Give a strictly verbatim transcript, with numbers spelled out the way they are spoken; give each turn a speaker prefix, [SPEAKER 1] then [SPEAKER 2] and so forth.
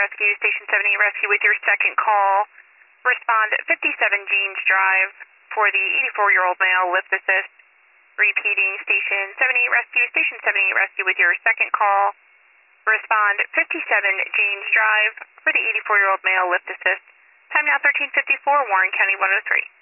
[SPEAKER 1] Rescue, Station seventy-eight Rescue with your second call. Respond at fifty-seven Jeans Drive for the eighty-four-year-old male, lift assist. Repeating, Station seventy-eight Rescue, Station seventy-eight Rescue with your second call. Respond at fifty-seven Jeans Drive for the eighty-four-year-old male, lift assist. Time now thirteen fifty-four, Warren County one oh three.